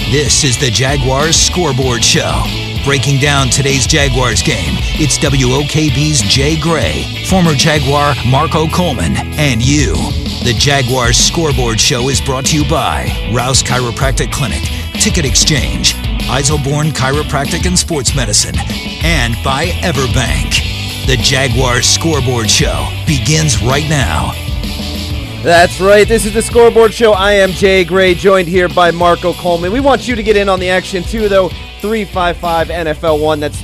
This is the Jaguars Scoreboard Show. Breaking down today's Jaguars game, it's WOKB's Jay Gray, former Jaguar Marco Coleman, and you. The Jaguars Scoreboard Show is brought to you by Rouse Chiropractic Clinic, Ticket Exchange, Eiselborn Chiropractic and Sports Medicine, and by Everbank. The Jaguars Scoreboard Show begins right now. That's right. This is the Scoreboard Show. I am Jay Gray, joined here by Marco Coleman. We want you to get in on the action, too, though. 355-NFL-1. That's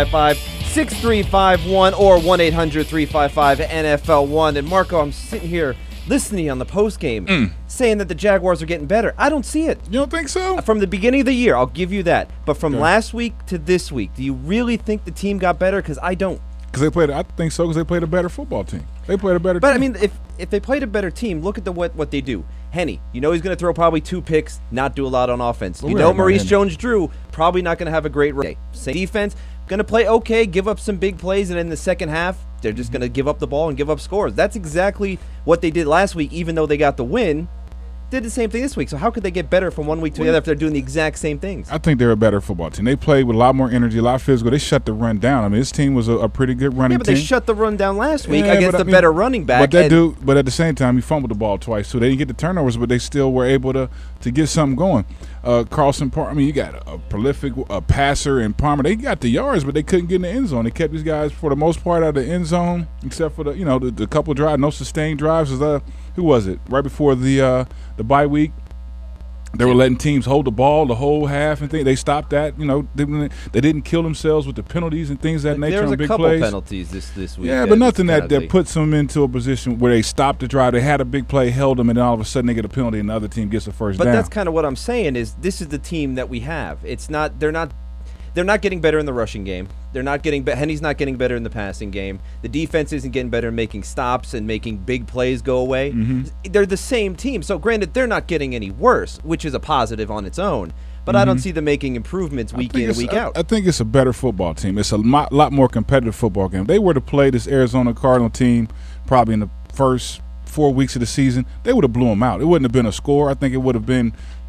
355-6351 or 1-800-355-NFL-1. And, Marco, I'm sitting here listening on the postgame saying that the Jaguars are getting better. I don't see it. You don't think so? From the beginning of the year, I'll give you that. But from last week to this week, do you really think the team got better? Because I don't. I think so, because they played a better football team. They played a better team. But, I mean, if they played a better team, look at what they do. Henny, you know he's going to throw probably 2 picks, not do a lot on offense. You know Maurice Jones-Drew day. Not going to have a great day. Same defense, going to play okay, give up some big plays, and in the second half, they're just going to give up the ball and give up scores. That's exactly what they did last week, even though they got the win. Did the same thing this week. So how could they get better from one week to the other if they're doing the exact same things? I think they're a better football team. They played with a lot more energy, a lot physical. They shut the run down. I mean, this team was a pretty good running team. Yeah, but they shut the run down last week against the better running back. But at the same time, he fumbled the ball twice, so they didn't get the turnovers, but they still were able to get something going. Carlson Palmer, I mean, you got a prolific passer in Palmer. They got the yards, but they couldn't get in the end zone. They kept these guys, for the most part, out of the end zone, except for the couple drives, no sustained drives. Who was it? Right before the bye week. They were letting teams hold the ball the whole half and things. They stopped that. They didn't kill themselves with the penalties and things of that nature on big plays. There was a couple penalties this week. Yeah, but nothing that puts them into a position where they stopped the drive. They had a big play, held them, and then all of a sudden they get a penalty and the other team gets a first down. But that's kind of what I'm saying is this is the team that we have. It's not – they're not getting better in the rushing game. They're not getting Henny's not getting better in the passing game. The defense isn't getting better in making stops and making big plays go away. They're the same team. So granted, they're not getting any worse, which is a positive on its own. But I don't see them making improvements week in and week out. I think it's a better football team. It's a lot more competitive football game. If they were to play this Arizona Cardinal team probably in the first 4 weeks of the season, they would have blew them out. It wouldn't have been a score. I think it would have been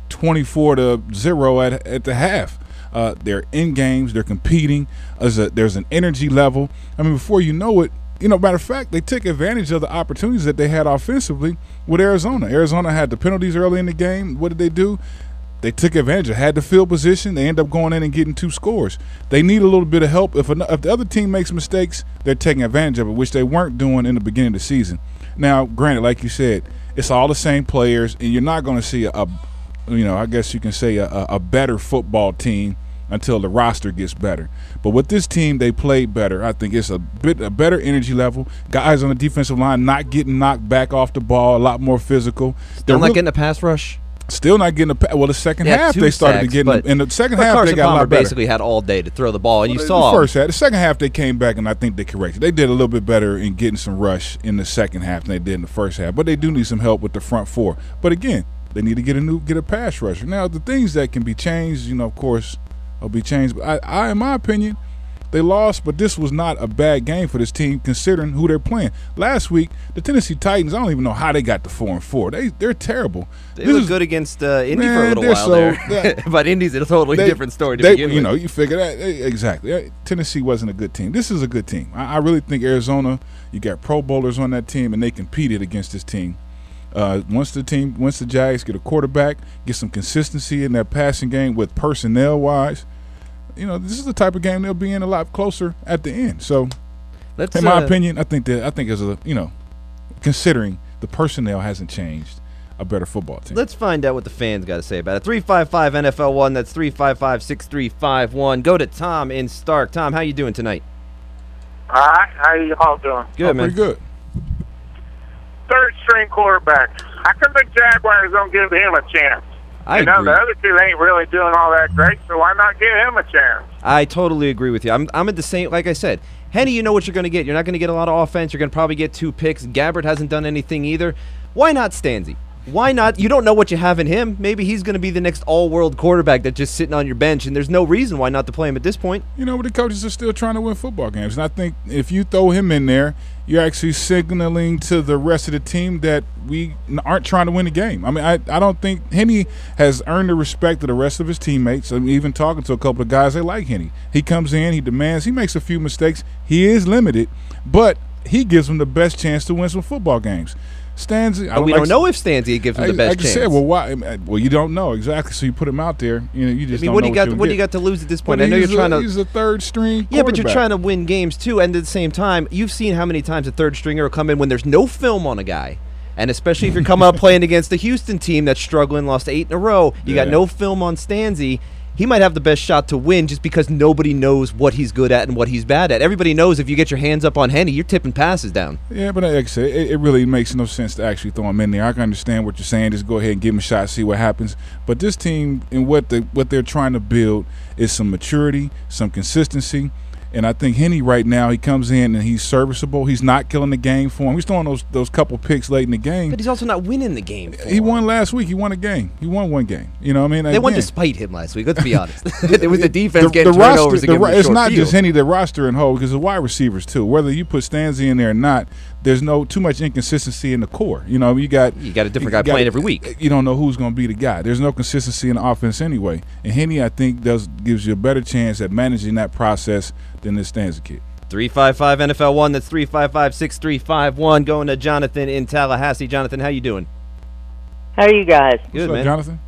24-0 at the half. They're in games. They're competing. There's an energy level. I mean, before you know it, matter of fact, they took advantage of the opportunities that they had offensively with Arizona. Arizona had the penalties early in the game. What did they do? They took advantage. Had the field position. They end up going in and getting 2 scores. They need a little bit of help. If the other team makes mistakes, they're taking advantage of it, which they weren't doing in the beginning of the season. Now, granted, like you said, it's all the same players, and you're not going to see I guess you can say a better football team until the roster gets better. But with this team, they played better. I think it's a better energy level. Guys on the defensive line not getting knocked back off the ball, a lot more physical. Still not getting a pass rush? Still not getting the second half they started to get in the second half they got a lot better. Basically had all day to throw the ball, and you saw the first half. The second half they came back, and I think they corrected. They did a little bit better in getting some rush in the second half than they did in the first half. But they do need some help with the front four. But again, they need to get a pass rusher. Now, the things that can be changed, of course, will be changed. But I, in my opinion, they lost, but this was not a bad game for this team considering who they're playing. Last week, the Tennessee Titans, I don't even know how they got to 4-4. They're terrible. They looked good against Indy for a little while there. But Indy's a totally different story to begin with. You figure that. Exactly. Tennessee wasn't a good team. This is a good team. I really think Arizona, you got Pro Bowlers on that team, and they competed against this team. Once the Jags get a quarterback, get some consistency in their passing game with personnel-wise, this is the type of game they'll be in a lot closer at the end. So, in my opinion, I think as considering the personnel hasn't changed, a better football team. Let's find out what the fans got to say about it. 355-NFL-1, that's 355-6351. Go to Tom in Stark. Tom, how you doing tonight? All right. How you all doing? Good, man. Pretty good. Third-string quarterback. How come the Jaguars don't give him a chance? I agree. The other two ain't really doing all that great, so why not give him a chance? I totally agree with you. I'm at the same, like I said, Henny, you know what you're going to get. You're not going to get a lot of offense. You're going to probably get 2 picks. Gabbert hasn't done anything either. Why not Stanzi? Why not? You don't know what you have in him. Maybe he's going to be the next all-world quarterback that's just sitting on your bench, and there's no reason why not to play him at this point. But the coaches are still trying to win football games. And I think if you throw him in there, you're actually signaling to the rest of the team that we aren't trying to win the game. I mean, I don't think Henne has earned the respect of the rest of his teammates. I'm even talking to a couple of guys that like Henne. He comes in, he demands, he makes a few mistakes. He is limited, but he gives them the best chance to win some football games. Stanzi, we don't know if Stanzi gives him the best chance. Said, well, why? Well, you don't know exactly, so you put him out there. You just don't know what do you got to lose at this point? Well, I know you're trying to. He's a third string. Yeah, but you're trying to win games too, and at the same time, you've seen how many times a third stringer will come in when there's no film on a guy. And especially if you're coming up playing against the Houston team that's struggling, lost 8 in a row, you got no film on Stanzi. He might have the best shot to win just because nobody knows what he's good at and what he's bad at. Everybody knows if you get your hands up on Henne, you're tipping passes down. Yeah, but like I said, it really makes no sense to actually throw him in there. I can understand what you're saying. Just go ahead and give him a shot, see what happens. But this team and what they're trying to build is some maturity, some consistency. And I think Henne right now, he comes in and he's serviceable. He's not killing the game for him. He's throwing those couple picks late in the game. But he's also not winning the game for He won last week. He won a game. He won one game. You know what I mean? They won despite him last week. Let's be honest. It was the defense getting turnovers against the It's not field. just Henne, the roster and whole, because the wide receivers too. Whether you put Stanzi in there or not, there's too much inconsistency in the core. You got a different guy playing every week. You don't know who's going to be the guy. There's no consistency in the offense anyway. And Henne, I think, gives you a better chance at managing that process than this Stanzi kid. 355 NFL1. That's 355-6351. Going to Jonathan in Tallahassee. Jonathan, how you doing? How are you guys? Good, What's up, man. Jonathan?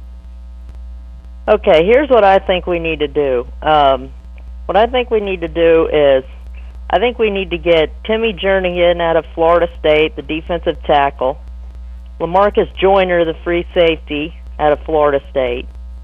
Okay, here's what I think we need to do. What I think we need to do is I think we need to get Timmy Jernigan out of Florida State, the defensive tackle, LaMarcus Joyner, the free safety, out of Florida State,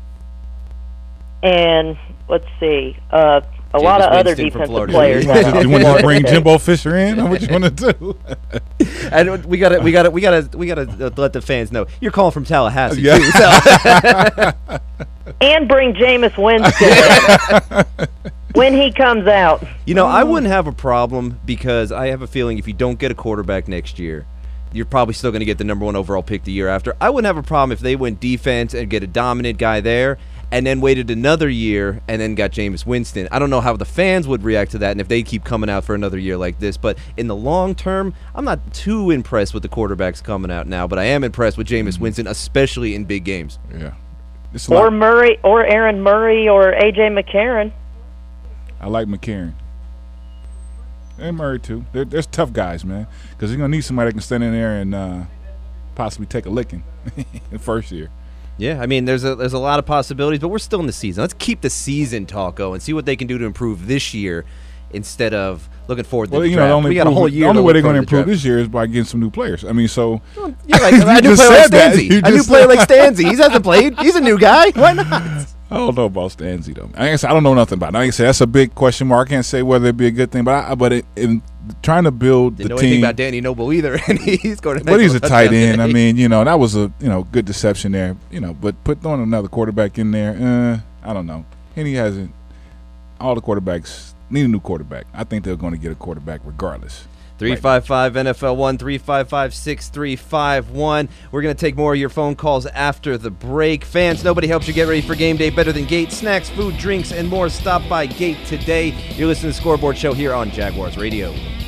and let's see, a lot of other defensive players. You want to bring Jimbo Fisher in? Or what you want to do? And we gotta let the fans know you're calling from Tallahassee Yeah. too. So. And bring Jameis Winston when he comes out. I wouldn't have a problem because I have a feeling if you don't get a quarterback next year, you're probably still going to get the number 1 overall pick the year after. I wouldn't have a problem if they went defense and get a dominant guy there and then waited another year and then got Jameis Winston. I don't know how the fans would react to that and if they keep coming out for another year like this. But in the long term, I'm not too impressed with the quarterbacks coming out now, but I am impressed with Jameis Winston, especially in big games. Yeah. Or Murray, or Aaron Murray, or A.J. McCarron. I like McCarron. And Murray, too. There's tough guys, man, because you're going to need somebody that can stand in there and possibly take a licking in first year. Yeah, I mean, there's a lot of possibilities, but we're still in the season. Let's keep the season talk going, see what they can do to improve this year instead of looking forward to the draft. We got a whole year. The only way they're going to improve draft. this year is by getting some new players. I mean, so yeah, like a new player like Stanzi. A new player like Stanzi. He hasn't played. He's a new guy. Why not? I don't know about Stanzi though. I don't know nothing about it. Like I said, that's a big question mark. I can't say whether it'd be a good thing, but in trying to build Didn't the know team. anything about Danny Noble either, and he's going to. But he's a tight end. I mean, that was a good deception there. But throwing another quarterback in there, I don't know. Henne hasn't. All the quarterbacks need a new quarterback. I think they're going to get a quarterback regardless. 355 NFL1, 355-6351. We're going to take more of your phone calls after the break. Fans, nobody helps you get ready for game day better than Gate. Snacks, food, drinks, and more. Stop by Gate today. You're listening to the Scoreboard Show here on Jaguars Radio.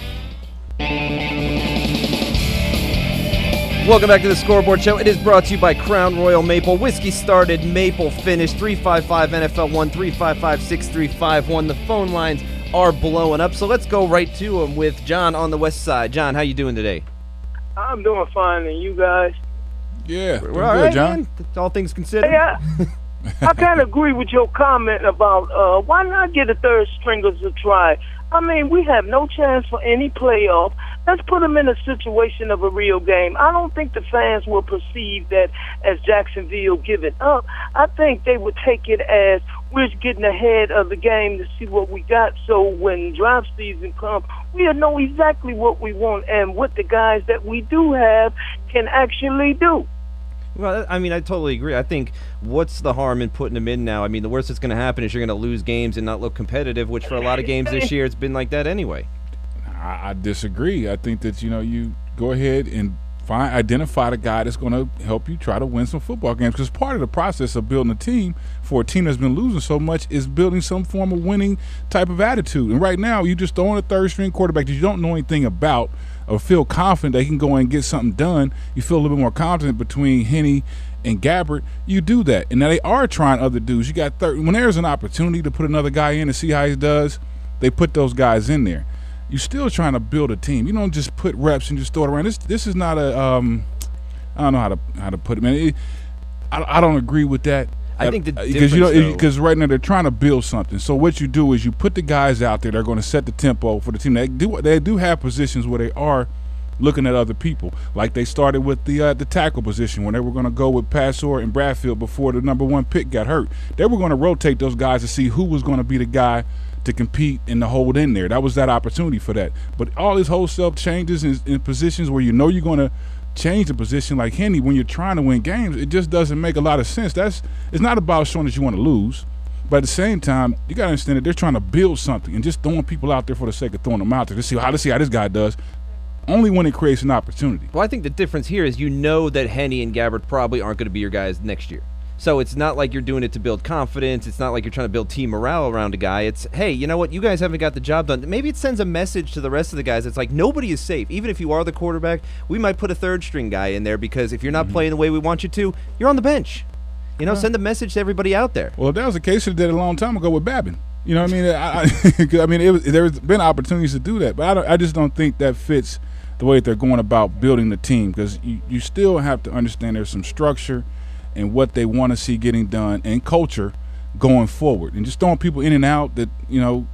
Welcome back to the Scoreboard Show. It is brought to you by Crown Royal Maple. Whiskey started, maple finished. 355 NFL1, 355-6351. The phone lines are blowing up, so let's go right to them with John on the west side. John, how you doing today? I'm doing fine, and you guys? Yeah, We're all good, right, John. man. All things considered. Yeah. I kind of agree with your comment about why not get a third stringers to try. I mean, we have no chance for any playoff. Let's put them in a situation of a real game. I don't think the fans will perceive that as Jacksonville giving up. I think they would take it as we're getting ahead of the game to see what we got. So when draft season comes, we'll know exactly what we want and what the guys that we do have can actually do. Well, I mean, I totally agree. I think what's the harm in putting them in now? I mean, the worst that's going to happen is you're going to lose games and not look competitive, which for a lot of games this year, it's been like that anyway. I disagree. I think that, you go ahead and identify the guy that's going to help you try to win some football games. Because part of the process of building a team for a team that's been losing so much is building some form of winning type of attitude. And right now, you just throwing a third-string quarterback that you don't know anything about or feel confident they can go in and get something done. You feel a little bit more confident between Henne and Gabbert. You do that. And now they are trying other dudes. You got when there's an opportunity to put another guy in and see how he does, they put those guys in there. You're still trying to build a team. You don't just put reps and just throw it around. This is not a I don't know how to put it, man. I don't agree with that. I think the difference, because right now they're trying to build something. So what you do is you put the guys out there that are going to set the tempo for the team. They do have positions where they are looking at other people, like they started with the tackle position when they were going to go with Passor and Bradfield before the number 1 pick got hurt. They were going to rotate those guys to see who was going to be the guy to compete and to hold in there. That was that opportunity for that. But all these wholesale changes in positions where you know you're going to change the position like Henne when you're trying to win games, it just doesn't make a lot of sense. It's not about showing that you want to lose, but at the same time, you got to understand that they're trying to build something, and just throwing people out there for the sake of throwing them out there to see how this guy does, only when it creates an opportunity. Well, I think the difference here is you know that Henne and Gabbert probably aren't going to be your guys next year. So it's not like you're doing it to build confidence. It's not like you're trying to build team morale around a guy. It's, hey, you know what? You guys haven't got the job done. Maybe it sends a message to the rest of the guys. It's like nobody is safe. Even if you are the quarterback, we might put a third-string guy in there because if you're not playing the way we want you to, you're on the bench. You know, send a message to everybody out there. Well, if that was the case, they did it a long time ago with Babin. You know what I mean? There's been opportunities to do that, but I just don't think that fits the way that they're going about building the team, because you still have to understand there's some structure and what they want to see getting done and culture going forward. And just throwing people in and out that, you know,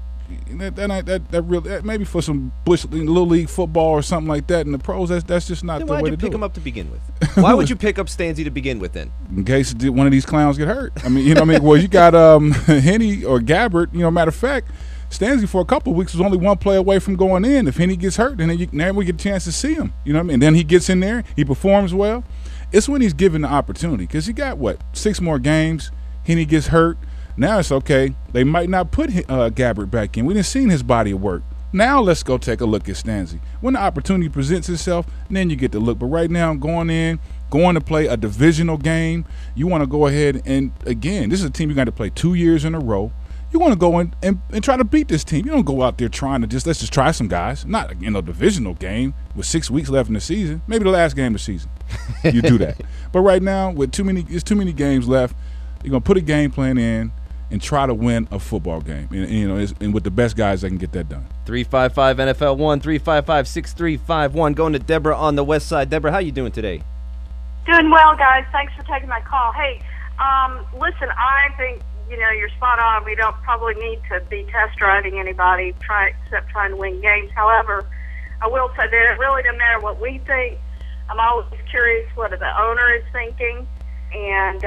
that maybe for some bush little league football or something like that in the pros, that's just not the way to do it. Why'd you pick him up to begin with? Why would you pick up Stanzi to begin with then? In case one of these clowns get hurt. I mean, you know what I mean? Well, you got Henne or Gabbert, you know, matter of fact, Stanzi for a couple of weeks was only one play away from going in. If Henne gets hurt, then now we get a chance to see him. You know what I mean? And then he gets in there, he performs well. It's when he's given the opportunity, because he got, 6 more games. Henne gets hurt. Now it's okay. They might not put Gabbert back in. We didn't see his body of work. Now let's go take a look at Stanzi. When the opportunity presents itself, then you get to look. But right now, going to play a divisional game, you want to go ahead and, again, this is a team you're going to play 2 years in a row. You want to go in and try to beat this team. You don't go out there trying to let's just try some guys. Not in a divisional game with 6 weeks left in the season. Maybe the last game of the season. You do that. But right now, with too many games left, you're going to put a game plan in and try to win a football game. And you know, and with the best guys that can get that done. 355 NFL 1 355-6351. Going to Deborah on the west side. Deborah, how you doing today? Doing well, guys. Thanks for taking my call. Hey, listen, I think you're spot on. We don't probably need to be test driving anybody except trying to win games. However, I will say that it really doesn't matter what we think. I'm always curious what the owner is thinking. And,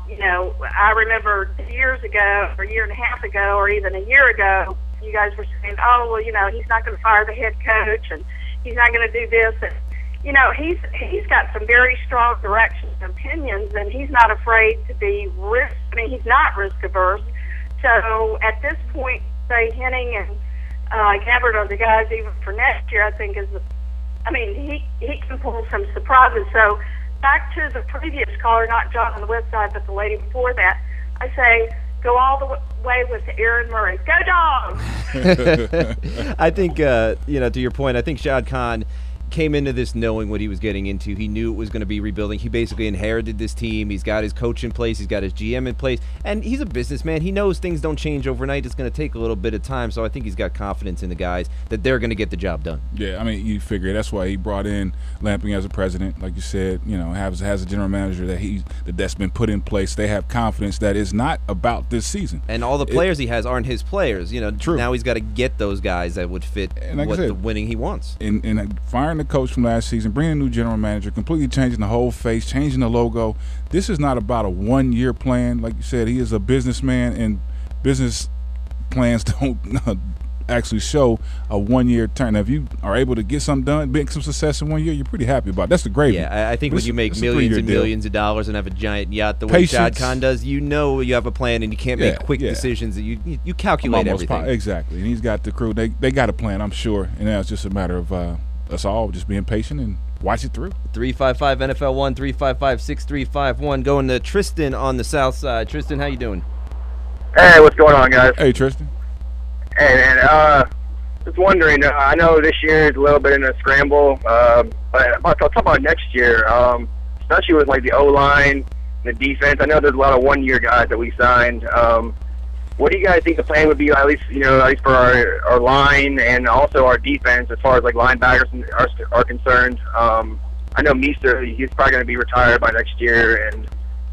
I remember years ago, or a year and a half ago, or even a year ago, you guys were saying, oh, well, he's not going to fire the head coach and he's not going to do this. And, he's got some very strong directions and opinions, and he's not afraid to be he's not risk averse. So at this point, say Henne and Gabbert are the guys even for next year, I think he can pull some surprises. So back to the previous caller, not John on the west side, but the lady before that, I say go all the way with Aaron Murray. Go Dogs! I think, to your point, I think Shad Khan came into this knowing what he was getting into. He knew it was going to be rebuilding. He basically inherited this team. He's got his coach in place. He's got his GM in place. And he's a businessman. He knows things don't change overnight. It's going to take a little bit of time. So I think he's got confidence in the guys that they're going to get the job done. Yeah, I mean, you figure that's why he brought in Lamping as a president. Like you said, has a general manager that's been put in place. They have confidence that it's not about this season. And all the players he has aren't his players. True. Now he's got to get those guys that would fit the winning he wants. And firing the coach from last season, bringing a new general manager, completely changing the whole face, changing the logo. This is not about a one-year plan. Like you said, he is a businessman, and business plans don't actually show a one-year turn. Now, if you are able to get something done, make some success in 1 year, you're pretty happy about it. That's the gravy. Yeah, I think when you make millions and millions of dollars and have a giant yacht the way Shad Khan does, you have a plan, and you can't make quick decisions. You calculate everything. Exactly, and he's got the crew. They got a plan, I'm sure, and now it's just a matter of us all just being patient and watch it through. 355 NFL 1 355 6351. Going to Tristan on the south side. Tristan, how you doing? Hey, what's going on, guys? Hey, Tristan. Hey, man. Just wondering. I know this year is a little bit in a scramble, but I'll talk about next year, especially with like the O-line, the defense. I know there's a lot of one-year guys that we signed. What do you guys think the plan would be, at least for our line and also our defense, as far as like linebackers are concerned? I know Meester, he's probably going to be retired by next year, and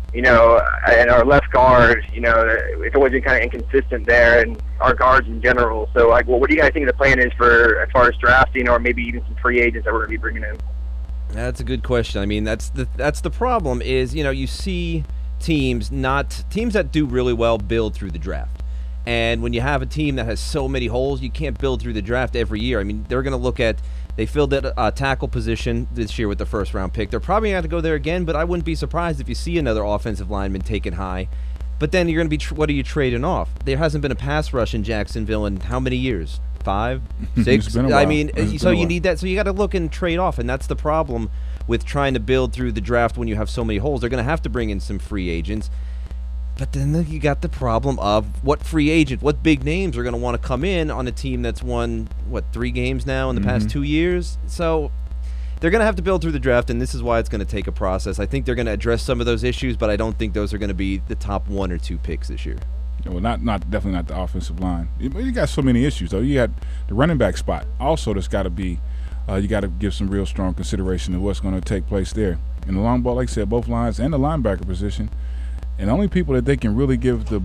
and our left guard, it's always been kind of inconsistent there, and our guards in general. So, like, what do you guys think the plan is for as far as drafting, or maybe even some free agents that we're going to be bringing in? That's a good question. I mean, that's the problem is, you see teams that do really well build through the draft. And when you have a team that has so many holes, you can't build through the draft every year. I mean, they're going to look at, they filled that tackle position this year with the first-round pick. They're probably going to go there again, but I wouldn't be surprised if you see another offensive lineman taken high. But then you're going to be, what are you trading off? There hasn't been a pass rush in Jacksonville in how many years? 5, 6? It's been a while. I mean, so you need that. So you got to look and trade off, and that's the problem with trying to build through the draft when you have so many holes. They're going to have to bring in some free agents. But then you got the problem of what big names are going to want to come in on a team that's won, 3 games now in the past 2 years? So they're going to have to build through the draft, and this is why it's going to take a process. I think they're going to address some of those issues, but I don't think those are going to be the top 1 or 2 picks this year. Well, definitely not the offensive line. You got so many issues, though. You got the running back spot. Also, there's got to be you got to give some real strong consideration of what's going to take place there. In the long ball, like I said, both lines and the linebacker position. And the only people that they can really give the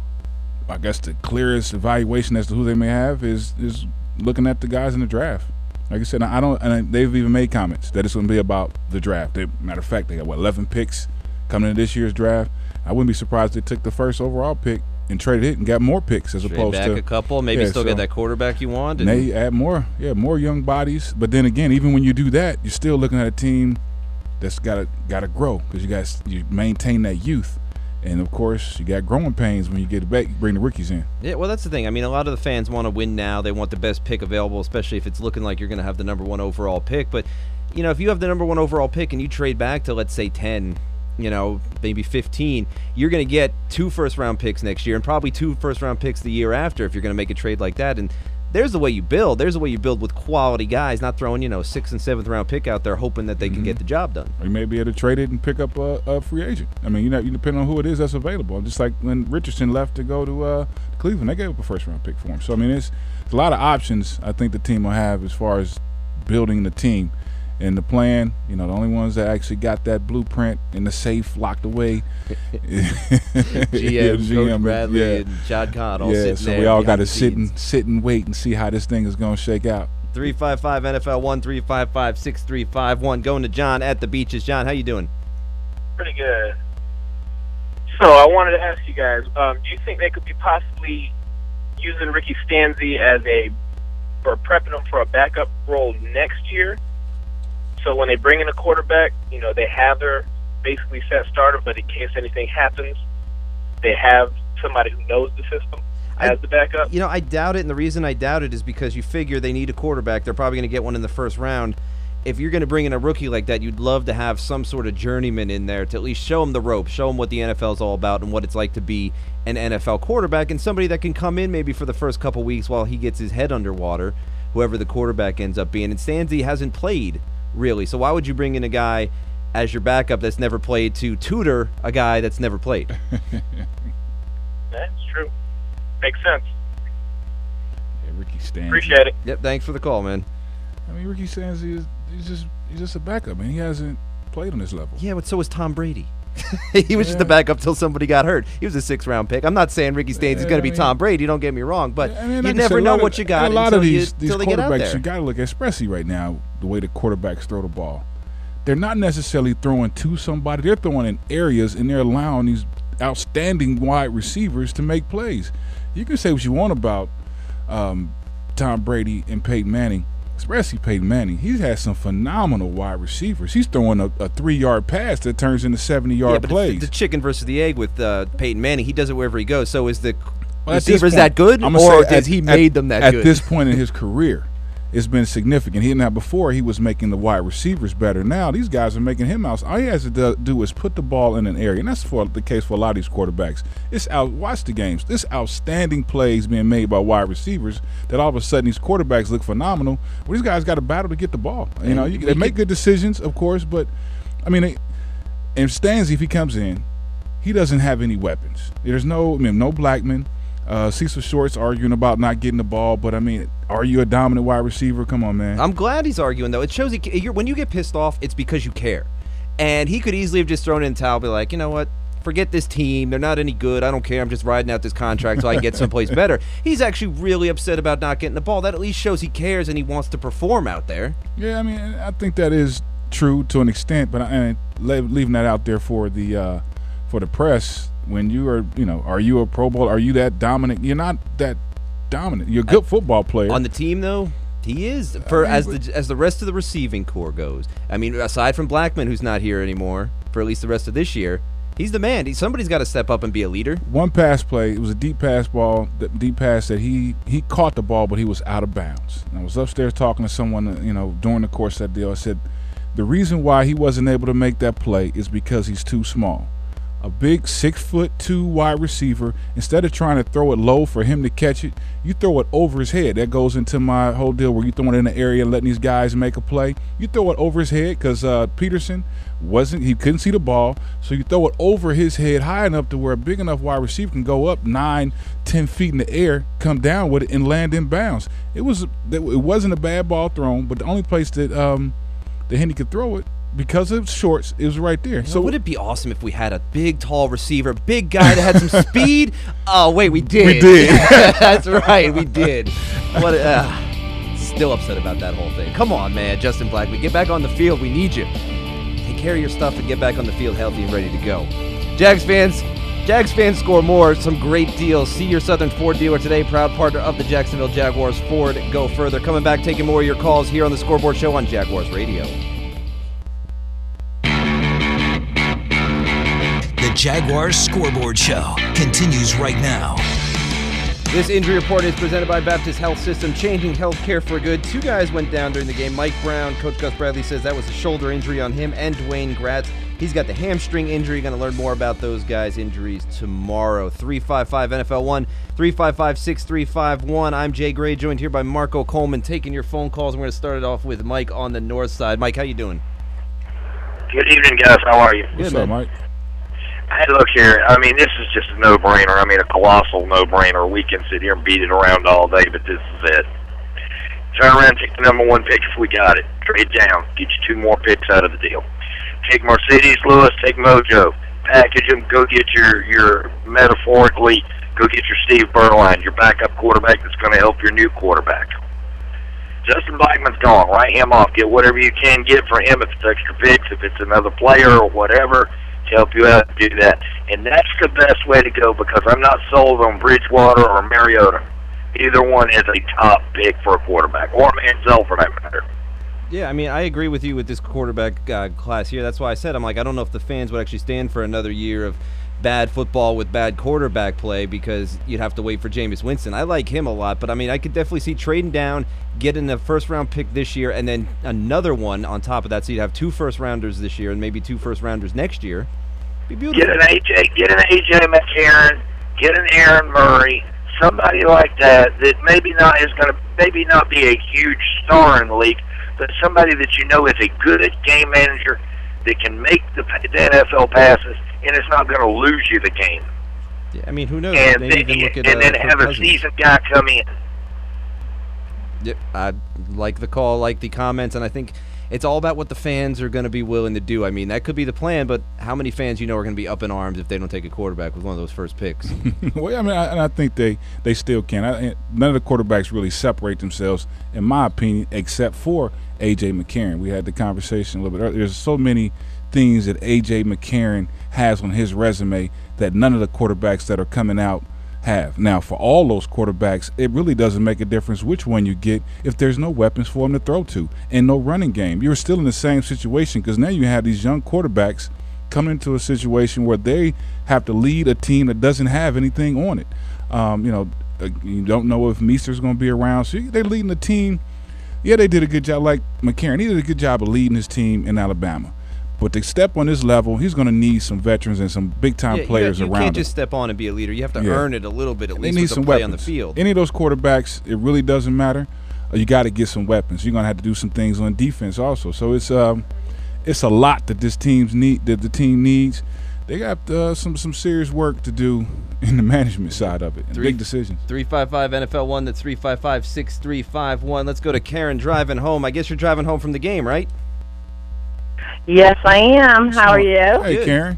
clearest evaluation as to who they may have is looking at the guys in the draft. Like I said, they've even made comments that it's going to be about the draft. Matter of fact, they got 11 picks coming into this year's draft. I wouldn't be surprised if they took the first overall pick and traded it and got more picks as opposed to a couple, maybe still get that quarterback you want. And they add more young bodies. But then again, even when you do that, you're still looking at a team that's got to grow because you maintain that youth. And, of course, you got growing pains when you get back, bring the rookies in. Yeah, well, that's the thing. I mean, a lot of the fans want to win now. They want the best pick available, especially if it's looking like you're going to have the number 1 overall pick. But, if you have the number 1 overall pick and you trade back to, let's say, 10, maybe 15, you're going to get 2 first-round picks next year and probably 2 first-round picks the year after if you're going to make a trade like that. And there's the way you build. There's the way you build with quality guys, not throwing, 6th and 7th round pick out there hoping that they can get the job done. Or you may be able to trade it and pick up a free agent. I mean, you depend on who it is that's available. Just like when Richardson left to go to Cleveland, they gave up a first-round pick for him. So, I mean, it's a lot of options I think the team will have as far as building the team. And the plan, the only ones that actually got that blueprint in the safe locked away. GM, Coach Bradley, and Shad Khan all sitting there. So we all got to sit and wait and see how this thing is going to shake out. 355 NFL 1 355 6351. Going to John at the Beaches. John, how you doing? Pretty good. So I wanted to ask you guys, do you think they could be possibly using Ricky Stanzi or prepping him for a backup role next year? So when they bring in a quarterback, they have their basically set starter, but in case anything happens, they have somebody who knows the system as the backup. I doubt it, and the reason I doubt it is because you figure they need a quarterback. They're probably going to get one in the first round. If you're going to bring in a rookie like that, you'd love to have some sort of journeyman in there to at least show him the ropes, show him what the NFL is all about and what it's like to be an NFL quarterback, and somebody that can come in maybe for the first couple weeks while he gets his head underwater, whoever the quarterback ends up being. And Stanzi hasn't played really, so why would you bring in a guy as your backup that's never played to tutor a guy that's never played? That's true. Makes sense. Yeah, Ricky Stanzi. Appreciate it. Yep, thanks for the call, man. I mean, Ricky Stanzi he's just a backup, man. He hasn't played on this level. Yeah, but so was Tom Brady. He was just a backup till somebody got hurt. He was a 6th-round pick. I'm not saying Ricky Stanzi is going to be Tom Brady. Don't get me wrong, but you never know what you got a lot of these they get out there. You got to look, especially right now, the way the quarterbacks throw the ball. They're not necessarily throwing to somebody. They're throwing in areas, and they're allowing these outstanding wide receivers to make plays. You can say what you want about Tom Brady and Peyton Manning, especially Peyton Manning. He's had some phenomenal wide receivers. He's throwing a 3-yard pass that turns into 70-yard plays. The chicken versus the egg with Peyton Manning. He does it wherever he goes. So is the receivers that good, or has he made them that good? At this point in his career, it's been significant. Now before he was making the wide receivers better. Now these guys are making him out. All he has to do is put the ball in an area, and that's the case for a lot of these quarterbacks. Watch the games. This outstanding plays being made by wide receivers that all of a sudden these quarterbacks look phenomenal. Well, these guys got to battle to get the ball. You know, they make good decisions, of course, but I mean, and Stanzi, if he comes in, he doesn't have any weapons. There's no Blackman. Cecil Short's arguing about not getting the ball, but I mean, are you a dominant wide receiver? Come on, man. I'm glad he's arguing, though. It shows when you get pissed off, it's because you care. And he could easily have just thrown in the towel, be like, you know what? Forget this team. They're not any good. I don't care. I'm just riding out this contract so I can get someplace better. He's actually really upset about not getting the ball. That at least shows he cares and he wants to perform out there. Yeah, I mean, I think that is true to an extent, but leaving that out there for the press. When you are, are you a Pro Bowl? Are you that dominant? You're not that dominant. You're a good football player. On the team, though, he is. As the rest of the receiving core goes. I mean, aside from Blackman, who's not here anymore for at least the rest of this year, he's the man. Somebody's got to step up and be a leader. One pass play, it was a deep pass that he caught the ball, but he was out of bounds. And I was upstairs talking to someone, during the course of that deal. I said, the reason why he wasn't able to make that play is because he's too small. A big 6'2" wide receiver, instead of trying to throw it low for him to catch it, you throw it over his head. That goes into my whole deal where you throw it in the area and letting these guys make a play. You throw it over his head because Peterson he couldn't see the ball, so you throw it over his head high enough to where a big enough wide receiver can go up 9-10 feet in the air, come down with it, and land in bounds. It wasn't a bad ball thrown, but the only place that Henny could throw it, because of shorts, it was right there. So would it be awesome if we had a big, tall receiver, big guy that had some speed? Oh, wait, we did. We did. That's right, we did. Still upset about that whole thing. Come on, man, Justin Blackman, get back on the field. We need you. Take care of your stuff and get back on the field healthy and ready to go. Jags fans score more. Some great deals. See your Southern Ford dealer today. Proud partner of the Jacksonville Jaguars. Ford, go further. Coming back, taking more of your calls here on the Scoreboard Show on Jaguars Radio. The Jaguars Scoreboard Show continues right now. This injury report is presented by Baptist Health System, changing healthcare for good. 2 guys went down during the game. Mike Brown, Coach Gus Bradley says that was a shoulder injury on him, and Dwayne Gratz. He's got the hamstring injury. Going to learn more about those guys' injuries tomorrow. 355-NFL-1, 355-6351. I'm Jay Gray, joined here by Marco Coleman, taking your phone calls. We're going to start it off with Mike on the north side. Mike, how you doing? Good evening, guys. How are you? What's up, Mike? Hey, look here. I mean, this is just a no-brainer. I mean, a colossal no-brainer. We can sit here and beat it around all day, but this is it. Turn around and take the number 1 pick if we got it. Trade down. Get you 2 more picks out of the deal. Take Mercedes Lewis. Take Mojo. Package them. Go get your metaphorically, go get your Steve Berline, your backup quarterback that's going to help your new quarterback. Justin Blackman's gone. Write him off. Get whatever you can get for him if it's extra picks, if it's another player or whatever, to help you out to do that. And that's the best way to go because I'm not sold on Bridgewater or Mariota. Either one is a top pick for a quarterback, or Manziel for that matter. Yeah, I mean, I agree with you with this quarterback class here. That's why I said, I don't know if the fans would actually stand for another year of bad football with bad quarterback play because you'd have to wait for Jameis Winston. I like him a lot, but I mean, I could definitely see trading down, getting a first-round pick this year, and then another one on top of that, so you'd have 2 first-rounders this year and maybe 2 first-rounders next year. Be beautiful. Get an AJ McCarron, get an Aaron Murray, somebody like that maybe not be a huge star in the league, but somebody that you know is a good game manager that can make the NFL passes, and it's not going to lose you the game. Yeah, I mean, who knows? And then have a seasoned guy come in. Yeah, I like the call, like the comments, and I think it's all about what the fans are going to be willing to do. I mean, that could be the plan, but how many fans are going to be up in arms if they don't take a quarterback with one of those first picks? Well, I mean, I think they still can. None of the quarterbacks really separate themselves, in my opinion, except for A.J. McCarron. We had the conversation a little bit earlier. There's so many things that A.J. McCarron has on his resume that none of the quarterbacks that are coming out have. Now, for all those quarterbacks, it really doesn't make a difference which one you get if there's no weapons for them to throw to and no running game. You're still in the same situation because now you have these young quarterbacks coming into a situation where they have to lead a team that doesn't have anything on it. You don't know if Meester's going to be around, so they're leading a team Yeah, they did a good job. Like McCarron, he did a good job of leading his team in Alabama. But to step on this level, he's going to need some veterans and some big-time players around him. You can't just step on and be a leader. You have to earn it a little bit, at least need with some the play weapons on the field. Any of those quarterbacks, it really doesn't matter. You got to get some weapons. You're going to have to do some things on defense also. So it's a lot that the team needs. They got some serious work to do in the management side of it. And big decisions. 355-NFL-1, that's 355-6351. Let's go to Karen driving home. I guess you're driving home from the game, right? Yes, I am. How are you? Hey, Good. Karen.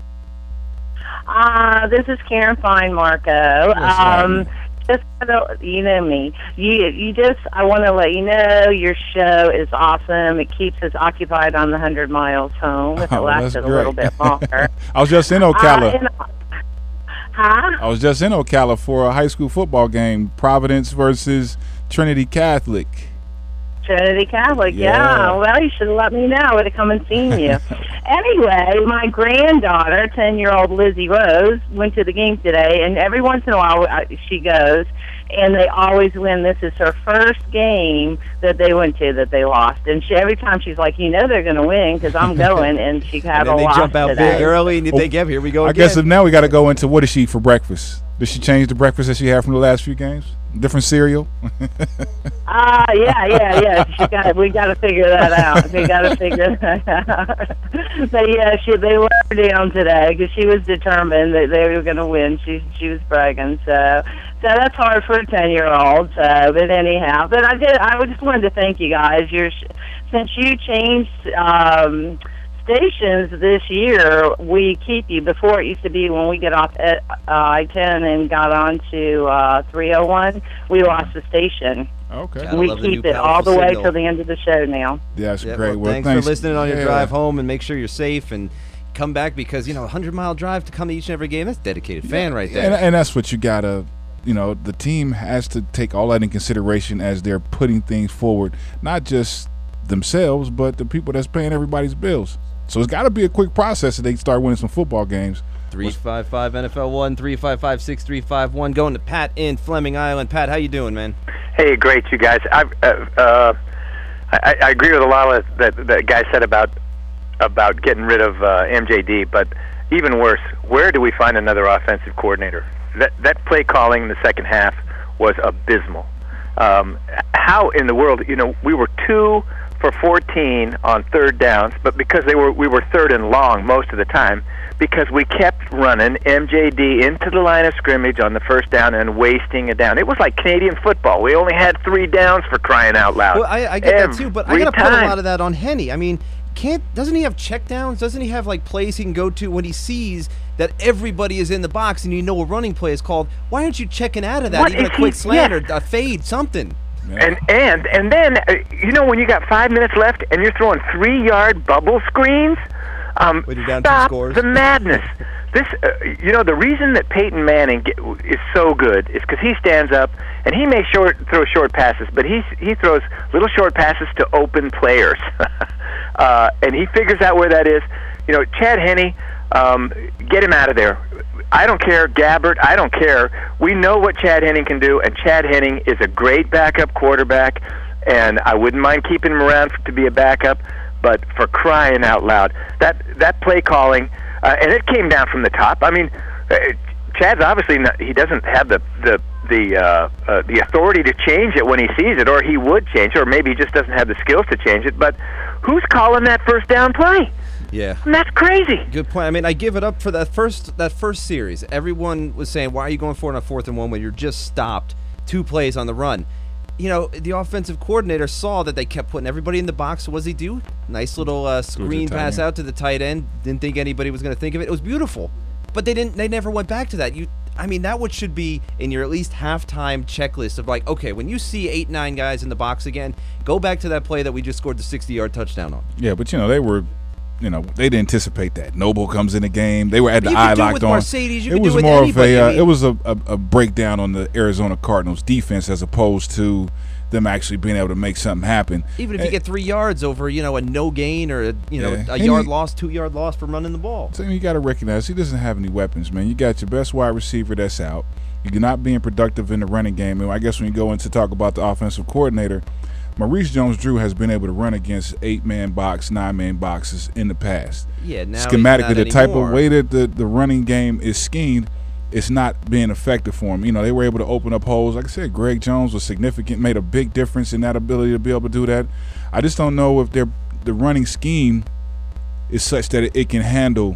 This is Karen Fine, Marco. Just you know me. I want to let you know your show is awesome. It keeps us occupied on the 100 miles home. If it lasted a little bit longer. I was just in Ocala. Huh? I was just in Ocala for a high school football game, Providence versus Trinity Catholic. Trinity Catholic, Yeah. Well, you should have let me know. I would have come and seen you. Anyway, my granddaughter, 10-year-old Lizzie Rose, went to the game today, and every once in a while she goes, and they always win. This is her first game that they went to that they lost. And every time she's like, they're going to win because I'm going, and she had a loss today. And then they jump out big early, and you think, here we go again. I guess now we got to go into what does she eat for breakfast? Did she change the breakfast that she had from the last few games? Different cereal? Yeah. We got to figure that out. We got to figure that out. But yeah, they let her down today because she was determined that they were going to win. She was bragging. So that's hard for a 10-year-old. But anyhow, I just wanted to thank you guys. Since you changed stations this year, we keep you. Before it used to be when we get off at I-10 and got on to 301, we lost the station. Okay. We keep it all the way till the end of the show now. Yeah, that's great. Well, thanks for listening on your drive home, and make sure you're safe and come back because, a 100-mile drive to come to each and every game, that's a dedicated fan right there. And that's what you got to, the team has to take all that in consideration as they're putting things forward, not just themselves, but the people that's paying everybody's bills. So it's got to be a quick process so they start winning some football games. 355-NFL-1, 355-6351. Going to Pat in Fleming Island. Pat, how you doing, man? Hey, great, you guys. I agree with a lot of that guy said about getting rid of MJD, but even worse, where do we find another offensive coordinator? That play calling in the second half was abysmal. How in the world, we were 2 for 14 on third downs, but because we were third and long most of the time, because we kept running MJD into the line of scrimmage on the first down and wasting it down. It was like Canadian football. We only had 3 downs for crying out loud. Well, I get that too, but I got to put a lot of that on Henny. I mean, doesn't he have checkdowns? Doesn't he have plays he can go to when he sees that everybody is in the box and a running play is called? Why aren't you checking out of that? Even a quick slant or a fade, something. Yeah. And then when you got 5 minutes left and you're throwing 3-yard bubble screens, when you're down stop 2 scores. The madness. This, the reason that Peyton Manning is so good is because he stands up and he may throw short passes, but he throws little short passes to open players, and he figures out where that is. Chad Henne, get him out of there. I don't care, Gabbert, I don't care. We know what Chad Henne can do, and Chad Henne is a great backup quarterback, and I wouldn't mind keeping him around to be a backup, but for crying out loud, that play calling, and it came down from the top. I mean, Chad's obviously he doesn't have the authority to change it when he sees it, or he would change it, or maybe he just doesn't have the skills to change it, but who's calling that first down play? Yeah. And that's crazy. Good point. I mean, I give it up for that first series. Everyone was saying, why are you going for it on 4th and 1 when you're just stopped 2 plays on the run? The offensive coordinator saw that they kept putting everybody in the box. So what does he do? Nice little screen pass out to the tight end. Didn't think anybody was going to think of it. It was beautiful. But they never went back to that. That should be in your at least halftime checklist of okay, when you see 8-9 guys in the box again, go back to that play that we just scored the 60-yard touchdown on. Yeah, but they were they didn't anticipate that. Noble comes in the game. They were at the eye locked on. Mercedes, it was more of a it was a breakdown on the Arizona Cardinals defense as opposed to them actually being able to make something happen. Even if you get 3 yards over, a no gain or a yard loss, 2-yard loss for running the ball. So you got to recognize he doesn't have any weapons, man. You got your best wide receiver that's out. You're not being productive in the running game. And I guess when you go into talk about the offensive coordinator, Maurice Jones-Drew has been able to run against 8-man box, 9-man boxes in the past. Yeah, now schematically, the type anymore. of way that the running game is schemed, it's not being effective for him. You know, they were able to open up holes. Like I said, Greg Jones was significant, made a big difference in that ability to be able to do that. I just don't know if the running scheme is such that it can handle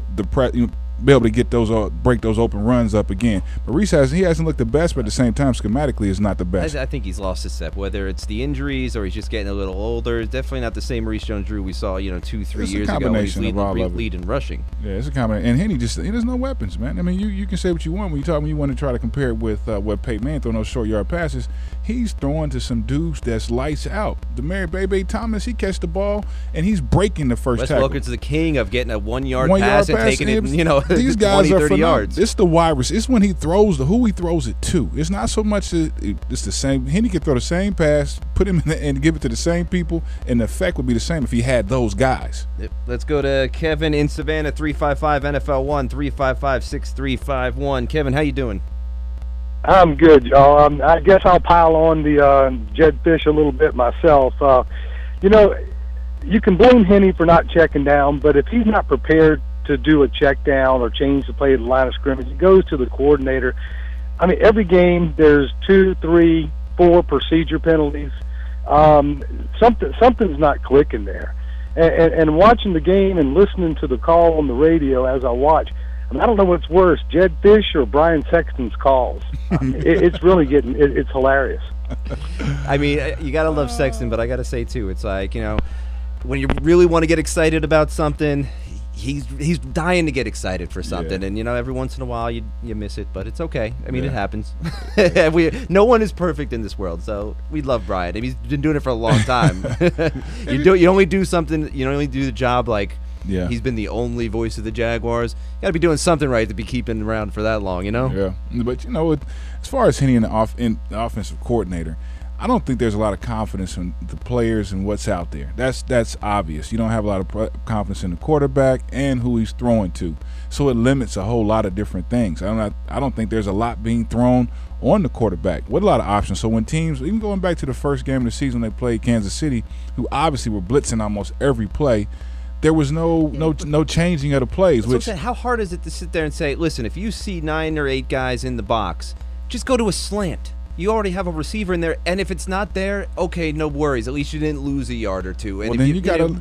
be able to get those break those open runs up again. But Reese hasn't looked the best, but at the same time, schematically, is not the best. I think he's lost his step, whether it's the injuries or he's just getting a little older. It's definitely not the same Maurice Jones-Drew we saw, 2-3 years ago when he's leading rushing. Yeah, it's a combination. And Henny there's no weapons, man. I mean, you can say what you want when you want to try to compare it with what Peyton Manning throwing those short yard passes. He's throwing to some dudes that's lights out. Demary Bebe Thomas, he catch the ball and he's breaking the first Wes tackle. Wilkins is the king of getting a one-yard pass and taking it, these guys 20, are 30 yards. It's the wide receiver. It's when he throws who he throws it to. It's not so much it's the same. Henny can throw the same pass, put him in and give it to the same people, and the effect would be the same if he had those guys. Let's go to Kevin in Savannah, 355 NFL1, 355-6351. Kevin, how you doing? I'm good, y'all. I guess I'll pile on the Jedd Fisch a little bit myself. You can blame Henny for not checking down, but if he's not prepared to do a check down or change the play at the line of scrimmage, it goes to the coordinator. I mean, every game there's 2, 3, 4 procedure penalties. Something's not clicking there. And watching the game and listening to the call on the radio as I watch, I don't know what's worse, Jedd Fisch or Brian Sexton's calls. It's really it's hilarious. I mean, you got to love Sexton, but I got to say, too, it's like, when you really want to get excited about something, he's dying to get excited for something. Yeah. And, every once in a while you miss it, but it's okay. I mean, it happens. No one is perfect in this world, so we love Brian. I mean, he's been doing it for a long time. You only do something, you only do the job like he's been the only voice of the Jaguars. You got to be doing something right to be keeping around for that long, Yeah, but, as far as Henny and the offensive coordinator, I don't think there's a lot of confidence in the players and what's out there. That's obvious. You don't have a lot of confidence in the quarterback and who he's throwing to. So it limits a whole lot of different things. I don't think there's a lot being thrown on the quarterback with a lot of options. So when teams, even going back to the first game of the season, they played Kansas City, who obviously were blitzing almost every play. There was no changing of the plays. How hard is it to sit there and say, listen, if you see 9 or 8 guys in the box, just go to a slant. You already have a receiver in there, and if it's not there, okay, no worries. At least you didn't lose a yard or two. And then you gotta,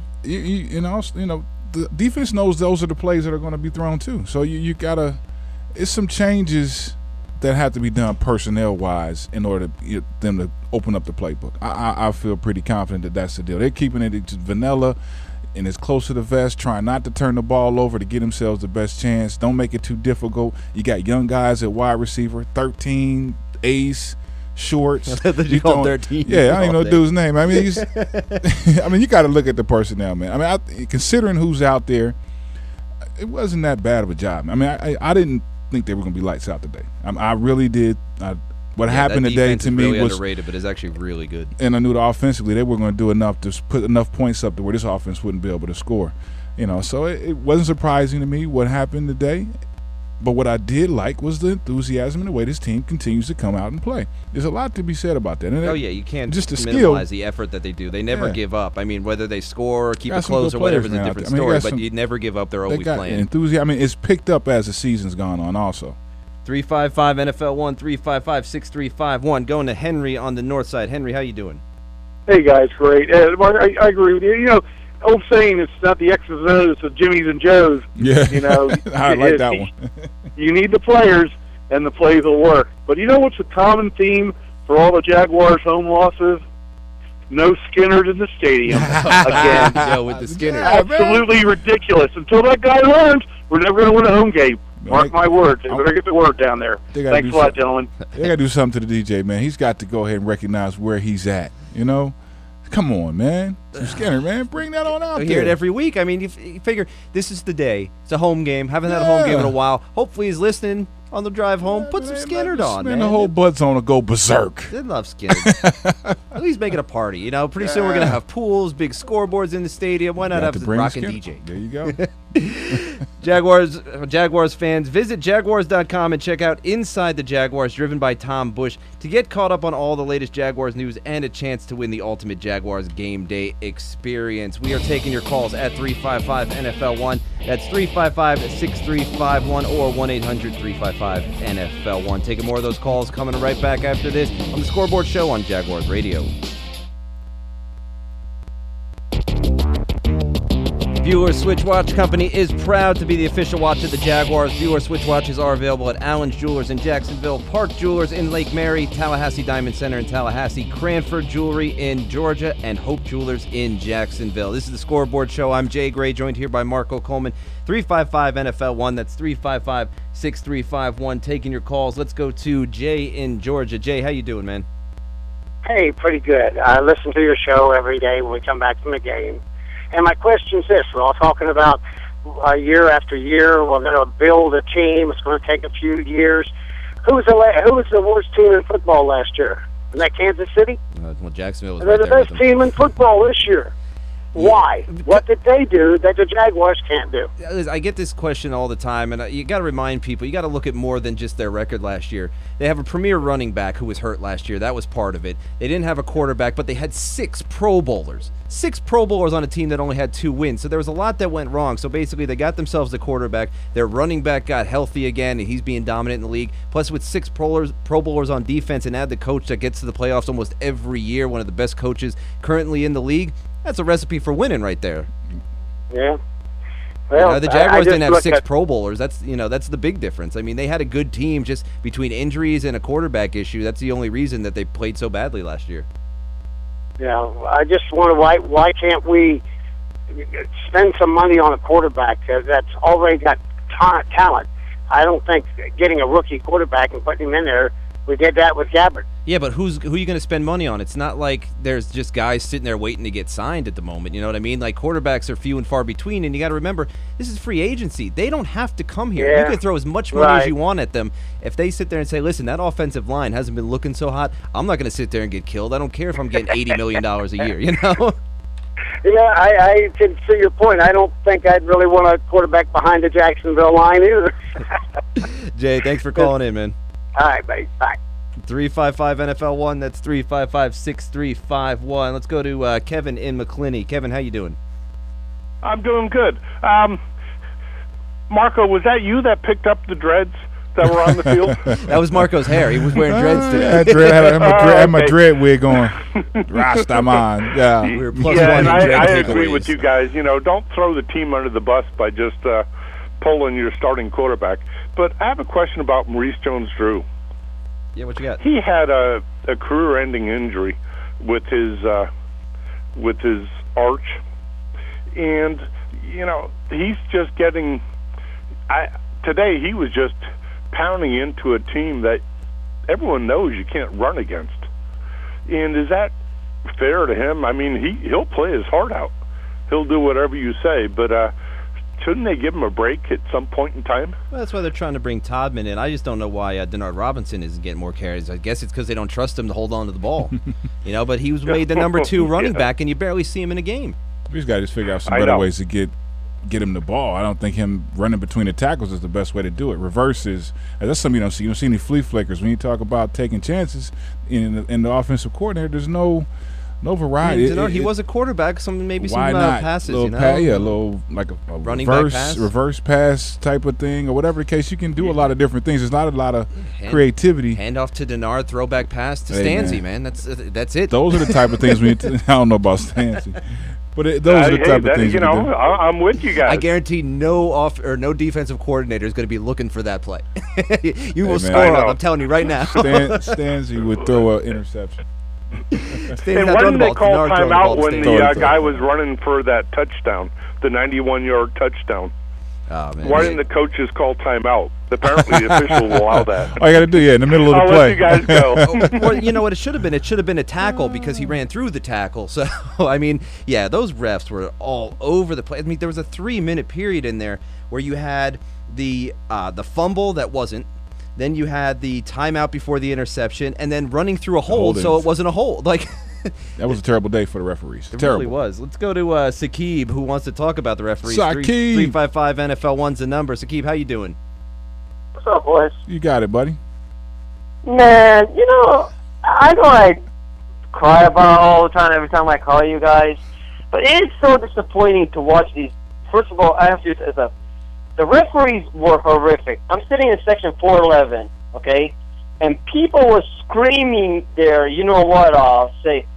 the defense knows those are the plays that are going to be thrown too. So you gotta, it's some changes that have to be done personnel wise in order to them to open up the playbook. I feel pretty confident that that's the deal. They're keeping it just vanilla and as close to the vest, trying not to turn the ball over to get themselves the best chance. Don't make it too difficult. You got young guys at wide receiver, 13, ace. Shorts. You call 13. Yeah, I don't even know the dude's name. I mean, you got to look at the personnel, man. I mean, considering who's out there, it wasn't that bad of a job. I mean, I didn't think they were going to be lights out today. I really did. What happened today to me really was underrated, but it's actually really good. And I knew that offensively they were going to do enough to put enough points up to where this offense wouldn't be able to score. So it wasn't surprising to me what happened today. But what I did like was the enthusiasm and the way this team continues to come out and play. There's a lot to be said about that. And you can't just minimize the effort that they do. They never give up. I mean, whether they score or keep it close or whatever is a different story, but you never give up. They're always playing. Enthusiasm. I mean, it's picked up as the season's gone on also. 355 NFL1, 355-6351. Going to Henry on the north side. Henry, how you doing? Hey, guys, great. Mark, I agree with you. Old saying, it's not the X's and O's, it's Jimmy's and Joe's. Yeah, I like that one. You need the players, and the plays will work. But you know what's a common theme for all the Jaguars' home losses? No Skinners in the stadium again. With the Skinners. Absolutely ridiculous. Until that guy learns, we're never going to win a home game. Mark my words. They better get the word down there. Thanks a lot, gentlemen. They got to do something to the DJ, man. He's got to go ahead and recognize where he's at, Come on, man. Some Skinner, man. Bring that on out We there. hear it every week. I mean, you figure this is the day. It's a home game. Haven't had a home game in a while. Hopefully he's listening on the drive home. Put some Skinner on, man. The whole Bud Zone will go berserk. They love Skinner. At least make it a party. You know, pretty soon we're going to have pools, big scoreboards in the stadium. Why not have the rockin' DJ? There you go. Jaguars fans, visit Jaguars.com and check out Inside the Jaguars, driven by Tom Bush, to get caught up on all the latest Jaguars news and a chance to win the ultimate Jaguars game day experience. We are taking your calls at 355-NFL1. That's 355-6351 or 1-800-355-NFL1. Taking more of those calls, coming right back after this on the Scoreboard Show on Jaguars Radio. Bueller Switch Watch Company is proud to be the official watch of the Jaguars. Bueller Switch Watches are available at Allen's Jewelers in Jacksonville, Park Jewelers in Lake Mary, Tallahassee Diamond Center in Tallahassee, Cranford Jewelry in Georgia, and Hope Jewelers in Jacksonville. This is the Scoreboard Show. I'm Jay Gray, joined here by Marco Coleman. 355-NFL1. That's 355-6351. Taking your calls. Let's go to Jay in Georgia. Jay, how you doing, man? Hey, pretty good. I listen to your show every day when we come back from the game. And my question is this. We're all talking about year after year. We're going to build a team. It's going to take a few years. Who was the worst team in football last year? Wasn't that Kansas City? Well, Jacksonville was They're right the there with best them. team in football this year. Why? What did they do that the Jaguars can't do? I get this question all the time, and you got to remind people, you got to look at more than just their record last year. They have a premier running back who was hurt last year. That was part of it. They didn't have a quarterback, but they had 6 Pro Bowlers. 6 Pro Bowlers on a team that only had 2 wins. So there was a lot that went wrong. So basically, they got themselves a quarterback. Their running back got healthy again, and he's being dominant in the league. Plus, with 6 Pro Bowlers on defense and add the coach that gets to the playoffs almost every year, one of the best coaches currently in the league, that's a recipe for winning right there. Yeah. Well, the Jaguars didn't have 6 at Pro Bowlers. That's the big difference. I mean, they had a good team, just between injuries and a quarterback issue. That's the only reason that they played so badly last year. Yeah, I just wonder why can't we spend some money on a quarterback that's already got talent? I don't think getting a rookie quarterback and putting him in there. We did that with Gabbert. Yeah, but who are you going to spend money on? It's not like there's just guys sitting there waiting to get signed at the moment. You know what I mean? Like, quarterbacks are few and far between, and you got to remember, this is free agency. They don't have to come here. Yeah. You can throw as much money as you want at them. If they sit there and say, listen, that offensive line hasn't been looking so hot, I'm not going to sit there and get killed. I don't care if I'm getting $80 million a year, you know? Yeah, I can see your point. I don't think I'd really want a quarterback behind the Jacksonville line either. Jay, thanks for calling in, man. All right, buddy. Bye. 355-NFL1. That's 355-6351. Let's go to Kevin in McClinney. Kevin, how you doing? I'm doing good. Marco, was that you that picked up the dreads that were on the field? That was Marco's hair. He was wearing dreads today. I had my dread wig on. Rastaman. Yeah. We were plus yeah, one and in dread I agree takeaways. with you guys. You know, don't throw the team under the bus by just pulling your starting quarterback. But I have a question about Maurice Jones-Drew. Yeah, what you got? He had a career-ending injury with his arch, and you know he's just getting. Today he was just pounding into a team that everyone knows you can't run against. And is that fair to him? I mean, he'll play his heart out. He'll do whatever you say, but shouldn't they give him a break at some point in time? Well, that's why they're trying to bring Todman in. I just don't know why Denard Robinson isn't getting more carries. I guess it's because they don't trust him to hold on to the ball. You know, but he was made the number 2 running back, and you barely see him in a game. We just got to just figure out some better ways to get him the ball. I don't think him running between the tackles is the best way to do it. Reverse is that's something you don't see. You don't see any flea flickers. When you talk about taking chances in the offensive coordinator, there's no variety. He was a quarterback. Some why not? Passes. Little you know? little like a running reverse pass type of thing, or whatever the case. You can do a lot of different things. There's not a lot of creativity. Hand off to Denard, throwback pass to Stanzi, man. That's it. Those are the type of things I don't know about Stanzi, but those are the type of things. You know, I'm with you guys. I guarantee no defensive coordinator is going to be looking for that play. You will score on. I'm telling you right now. Stanzi would throw an interception. And why didn't they call timeout when the guy was running for that touchdown, the 91-yard touchdown? Oh, man. Why didn't the coaches call timeout? Apparently, the official will allow that. All you got to do, in the middle of the play. I'll let you guys go. Well, you know what it should have been? It should have been a tackle because he ran through the tackle. So, I mean, yeah, those refs were all over the place. I mean, there was a 3-minute period in there where you had the fumble that wasn't. Then you had the timeout before the interception, and then running through a hold, so it wasn't a hold. Like that was a terrible day for the referees. It terrible. really was. Let's go to Sakib, who wants to talk about the referees. Sakib. 355 NFL 1's the number. Sakib, how you doing? What's up, boys? You got it, buddy. Man, I know I cry about it all the time every time I call you guys, but it's so disappointing to watch these. First of all, I have to say this. The referees were horrific. I'm sitting in section 411, okay, and people were screaming there, say,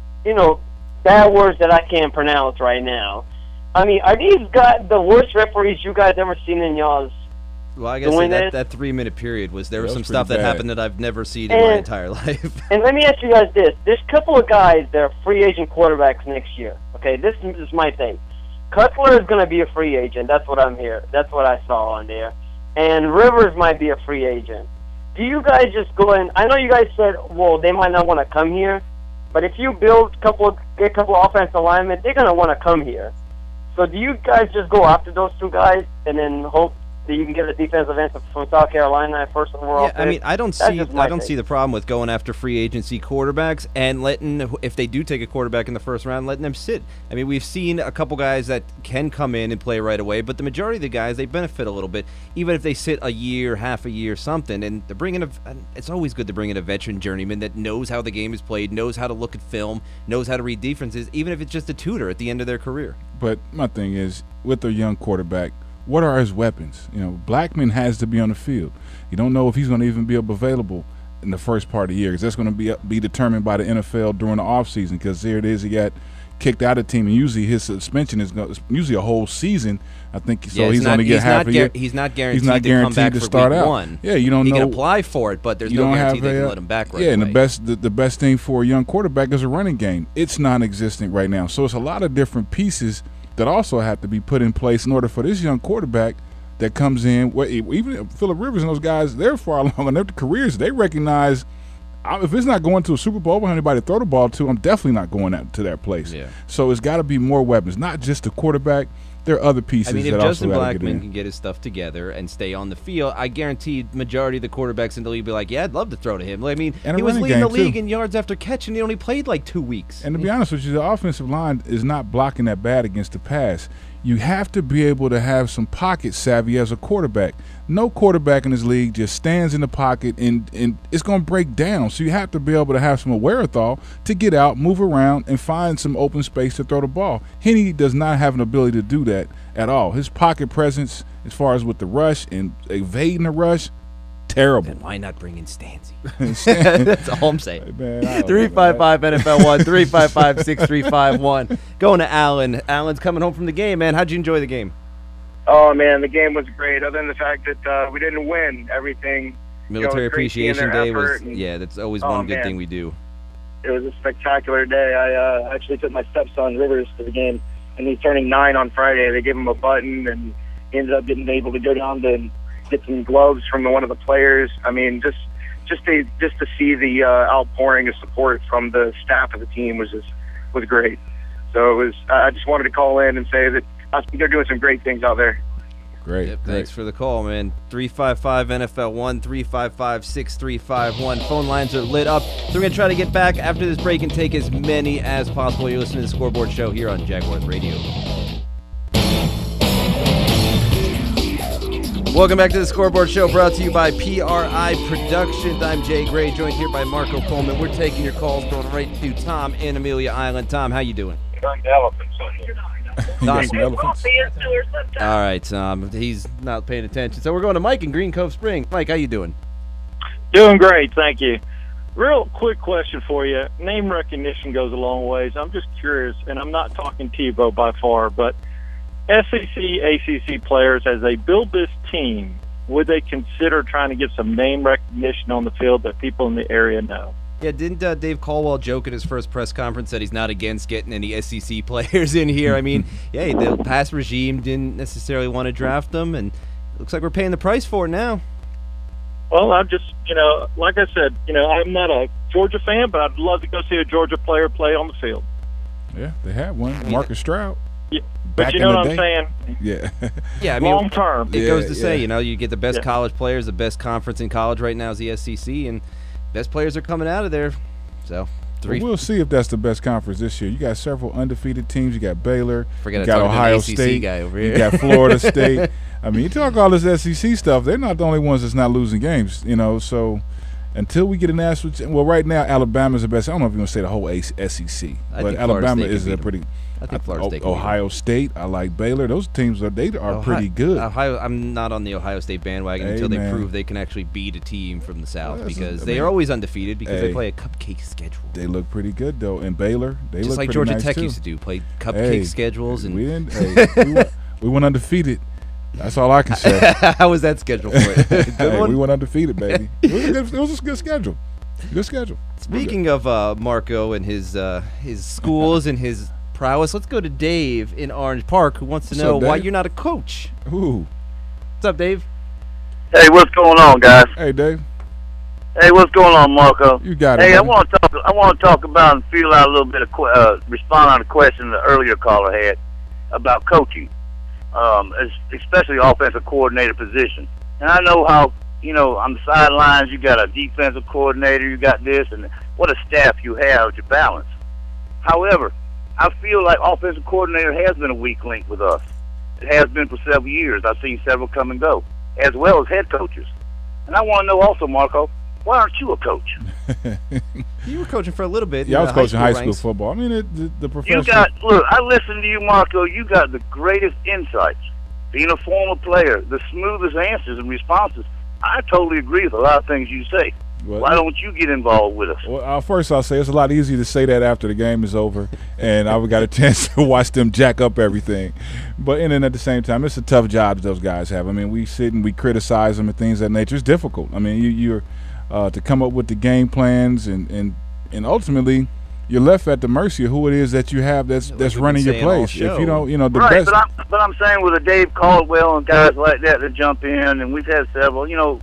bad words that I can't pronounce right now. I mean, are these guys the worst referees you guys ever seen in y'all's? Well, I guess that 3-minute period was some stuff that happened that I've never seen in my entire life. And let me ask you guys this. There's a couple of guys that are free agent quarterbacks next year. Okay, this is my thing. Cutler is going to be a free agent. That's what I'm here. That's what I saw on there. And Rivers might be a free agent. Do you guys just go in? I know you guys said, well, they might not want to come here, but if you get a couple of offensive linemen, they're going to want to come here. So do you guys just go after those two guys and then hope that you can get a defensive end from South Carolina first overall? Yeah, I mean, I don't see the problem with going after free agency quarterbacks and letting, if they do take a quarterback in the first round, letting them sit. I mean, we've seen a couple guys that can come in and play right away, but the majority of the guys, they benefit a little bit, even if they sit a year, half a year, something. And they're bringing it's always good to bring in a veteran journeyman that knows how the game is played, knows how to look at film, knows how to read defenses, even if it's just a tutor at the end of their career. But my thing is, with a young quarterback, what are his weapons? Blackman has to be on the field. You don't know if he's going to even be available in the first part of the year, because that's going to be determined by the NFL during the offseason, because there it is, he got kicked out of the team, and usually his suspension is usually a whole season, I think. So yeah, he's only get half a year. He's not guaranteed to come back to for start week out. One. Yeah, you don't know. He can apply for it, but there's no guarantee they can let him back right away. And the best thing for a young quarterback is a running game. It's non-existent right now. So it's a lot of different pieces that also have to be put in place in order for this young quarterback that comes in. Even Phillip Rivers and those guys, they're far along in their careers. They recognize, if it's not going to a Super Bowl, I don't have anybody to throw the ball to, I'm definitely not going to that place. Yeah. So it's got to be more weapons, not just the quarterback. There are other pieces. I mean, if that Justin also Blackman can get his stuff together and stay on the field, I guarantee majority of the quarterbacks in the league be like, yeah, I'd love to throw to him. I mean, he was leading the league in yards after catch, and he only played like 2 weeks. And to be honest with you, the offensive line is not blocking that bad against the pass. You have to be able to have some pocket savvy as a quarterback. No quarterback in this league just stands in the pocket and it's going to break down. So you have to be able to have some wherewithal to get out, move around, and find some open space to throw the ball. Henne does not have an ability to do that at all. His pocket presence, as far as with the rush and evading the rush, terrible. Then why not bring in Stanzi? That's all I'm saying. 355 NFL 1, 355 6351. Going to Alan. Alan's coming home from the game, man. How'd you enjoy the game? Oh, man, the game was great. Other than the fact that we didn't win everything. Military Appreciation Day was, that's always one good thing we do. It was a spectacular day. I actually took my stepson Rivers to the game, and he's turning 9 on Friday. They gave him a button, and he ended up getting able to go down to get some gloves from one of the players. I mean, just to see the outpouring of support from the staff of the team was great. So it was. I just wanted to call in and say that I think they're doing some great things out there. Great. Yep, thanks for the call, man. 355 NFL 1, 355 6351. Phone lines are lit up. So we're going to try to get back after this break and take as many as possible. You're listening to the Scoreboard Show here on Jaguars Radio. Welcome back to the Scoreboard Show, brought to you by PRI Productions. I'm Jay Gray, joined here by Marco Coleman. We're taking your calls, going right to Tom in Amelia Island. Tom, how you doing? Elephants on here. All right, Tom. He's not paying attention. So we're going to Mike in Green Cove Spring. Mike, how you doing? Doing great, thank you. Real quick question for you. Name recognition goes a long ways. I'm just curious, and I'm not talking Tebow by far, but SEC, ACC players, as they build this team, would they consider trying to get some name recognition on the field that people in the area know? Yeah, didn't Dave Caldwell joke at his first press conference that he's not against getting any SEC players in here? I mean, yeah, the past regime didn't necessarily want to draft them, and Looks like we're paying the price for it now. Well, I'm just, like I said, I'm not a Georgia fan, but I'd love to go see a Georgia player play on the field. Yeah, they had one, Marcus Stroud. Yeah, Back but you know in what the I'm day. saying? Yeah. Yeah, I mean, long term. It goes to say, yeah. you get the best college players, the best conference in college right now is the SEC, and best players are coming out of there. So, Well, we'll see if that's the best conference this year. You got several undefeated teams. You got Baylor. Forget you I got talked to an Ohio ACC State. guy over You here. got Florida State. I mean, you talk all this SEC stuff. They're not the only ones that's not losing games. So until we get a national, well, right now Alabama's the best. I don't know if you want to say the whole SEC, but Alabama is a pretty. I think Florida State can beat Ohio State. I like Baylor. Those teams are pretty good. Ohio, I'm not on the Ohio State bandwagon until they prove they can actually beat a team from the South because they are always undefeated because they play a cupcake schedule. They look pretty good though, and Baylor they just look like pretty Georgia nice Tech too. used to do, play cupcake schedules and we didn't. We went undefeated. That's all I can say. How was that schedule for it? Good one? We went undefeated, baby. It was a good schedule. Good schedule. Speaking of Marco and his schools and his prowess, let's go to Dave in Orange Park who wants to What's know up, why Dave? you're not a coach. Ooh. What's up, Dave? Hey, what's going on, guys? Hey, Dave. Hey, what's going on, Marco? You got it. Hey, man. I want to talk about and feel out a little bit of respond on a question the earlier caller had about coaching, especially offensive coordinator position. And I know how on the sidelines you got a defensive coordinator, you got this, and what a staff you have to balance. However, I feel like offensive coordinator has been a weak link with us. It has been for several years. I've seen several come and go, as well as head coaches. And I want to know also, Marco, why aren't you a coach? You were coaching for a little bit. Yeah, I was coaching high school ranks. football. I mean, the professional. Look, I listen to you, Marco. You got the greatest insights. Being a former player, the smoothest answers and responses. I totally agree with a lot of things you say. Well, why don't you get involved with us? Well, first I'll say it's a lot easier to say that after the game is over, and I've got a chance to watch them jack up everything. But then at the same time, it's a tough job those guys have. I mean, we sit and we criticize them and things of that nature. It's difficult. I mean, you're to come up with the game plans and ultimately you're left at the mercy of who it is that you have that's running your place. If you don't, the right, best. But I'm saying with a Dave Caldwell and guys like that jump in, and we've had several.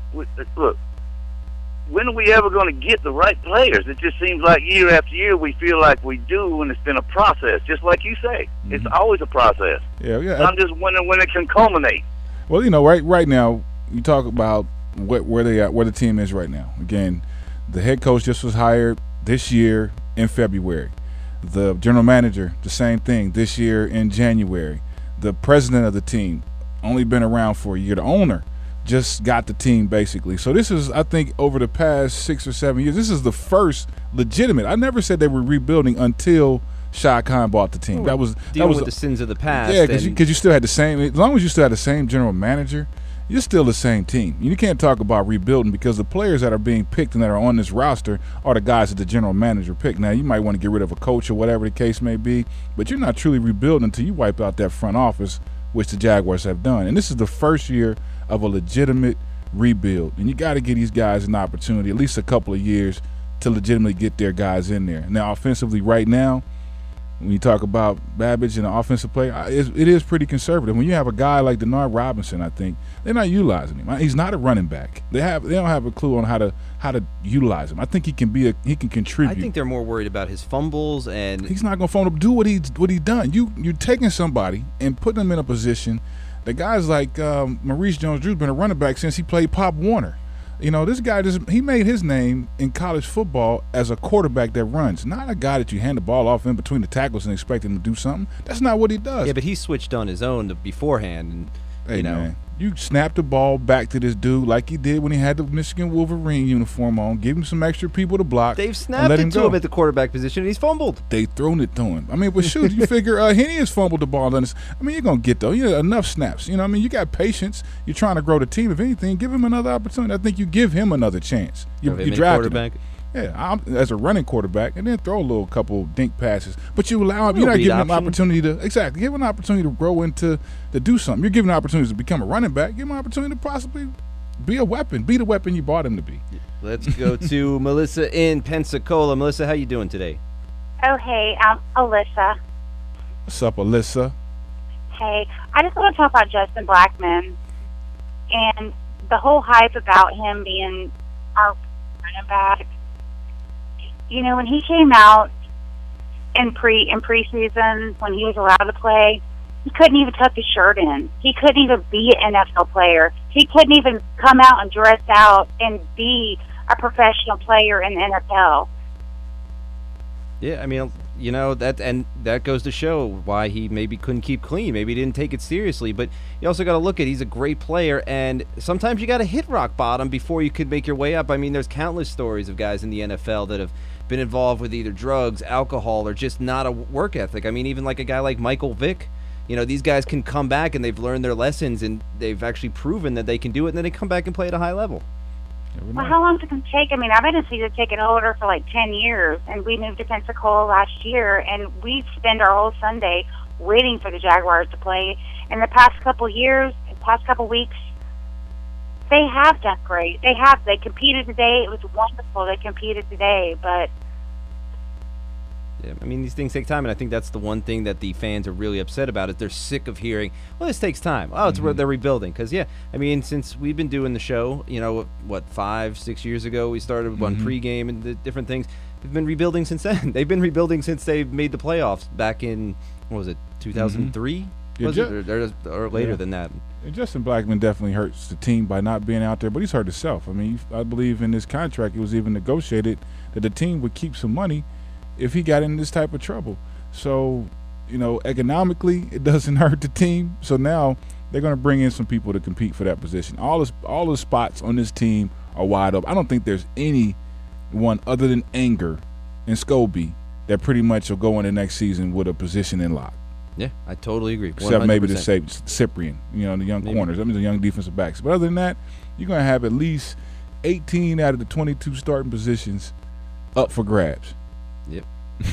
Look, when are we ever going to get the right players? It just seems like year after year we feel like we do, and it's been a process. Just like you say, it's always a process. Yeah. So I'm just wondering when it can culminate. Well, right now you talk about where the team is right now. Again, the head coach just was hired this year in February. The general manager, the same thing, this year in January. The president of the team, only been around for a year. The owner just got the team basically. So this is, I think, over the past 6 or 7 years, this is the first legitimate. I never said they were rebuilding until Shad Khan bought the team. That was with the sins of the past. Yeah, because you still had the same. As long as you still had the same general manager, you're still the same team. You can't talk about rebuilding because the players that are being picked and that are on this roster are the guys that the general manager picked. Now, you might want to get rid of a coach or whatever the case may be, but you're not truly rebuilding until you wipe out that front office, which the Jaguars have done. And this is the first year of a legitimate rebuild. And you got to give these guys an opportunity, at least a couple of years, to legitimately get their guys in there. Now, offensively right now, when you talk about Babbage and the offensive play, it is pretty conservative. When you have a guy like Denard Robinson, I think they're not utilizing him. He's not a running back. They don't have a clue on how to utilize him. I think he can contribute. I think they're more worried about his fumbles, and he's not going to fumble. Do what he's done. You're taking somebody and putting them in a position. The guys like Maurice Jones-Drew's been a running back since he played Pop Warner. This guy he made his name in college football as a quarterback that runs, not a guy that you hand the ball off in between the tackles and expect him to do something. That's not what he does. Yeah, but he switched on his own beforehand, and man, you snap the ball back to this dude like he did when he had the Michigan Wolverine uniform on. Give him some extra people to block. They've snapped it to him at the quarterback position, and he's fumbled. They've thrown it to him. I mean, but shoot, you figure Henny has fumbled the ball. I mean, you're going to get enough snaps. I mean, you got patience. You're trying to grow the team. If anything, give him another opportunity. I think you give him another chance. You draft him. Yeah, as a running quarterback, and then throw a couple dink passes. But you allow him. You're not giving him an opportunity to give him an opportunity to grow into to do something. You're giving him opportunities to become a running back. Give him an opportunity to possibly be a weapon. Be the weapon you bought him to be. Let's go to Melissa in Pensacola. Melissa, how you doing today? Oh, hey, I'm Alyssa. What's up, Alyssa? Hey, I just want to talk about Justin Blackman. And the whole hype about him being our running back, you know, when he came out in preseason, when he was allowed to play, he couldn't even tuck his shirt in. He couldn't even be an NFL player. He couldn't even come out and dress out and be a professional player in the NFL. Yeah, I mean, you know, that goes to show why he maybe couldn't keep clean. Maybe he didn't take it seriously. But you also got to look at, he's a great player, and sometimes you got to hit rock bottom before you could make your way up. I mean, there's countless stories of guys in the NFL that have been involved with either drugs, alcohol, or just not a work ethic. I mean, even like a guy like Michael Vick. You know, these guys can come back and they've learned their lessons and they've actually proven that they can do it, and then they come back and play at a high level. Well, how long does it take? I mean, I've been a season ticket holder for like 10 years, and we moved to Pensacola last year, and we spend our whole Sunday waiting for the Jaguars to play. In the past couple weeks, they have done great. They competed today. It was wonderful. They competed today, but yeah, I mean, these things take time, and I think that's the one thing that the fans are really upset about. Is they're sick of hearing, well, this takes time. Oh, it's where they're rebuilding. Because, yeah, I mean, since we've been doing the show, you know, what, 5-6 years ago, we started on pregame and the different things. They've been rebuilding since then. They've been rebuilding since they made the playoffs back in, what was it, 2003? Was it? Or later than that. And Justin Blackmon definitely hurts the team by not being out there, but he's hurt himself. I mean, I believe in his contract it was even negotiated that the team would keep some money if he got in this type of trouble. So, you know, economically, it doesn't hurt the team. So now they're going to bring in some people to compete for that position. All the spots on this team are wide open. I don't think there's anyone other than Anger and Scobie that pretty much will go in the next season with a position in lock. Yeah, I totally agree. 100%. Except maybe to say Cyprian, you know, the young corners. I mean, the young defensive backs. But other than that, you're going to have at least 18 out of the 22 starting positions up for grabs. Yep.